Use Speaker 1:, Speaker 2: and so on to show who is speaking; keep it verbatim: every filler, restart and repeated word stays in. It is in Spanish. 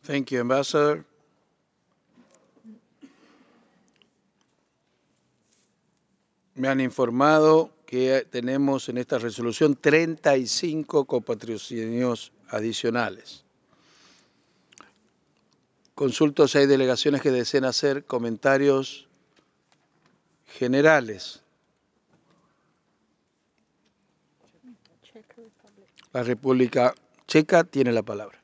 Speaker 1: Thank you, Ambassador. Me han informado que tenemos en esta resolución treinta y cinco copatrocinios adicionales. Consulto si hay delegaciones que deseen hacer comentarios generales. La República Checa tiene la palabra.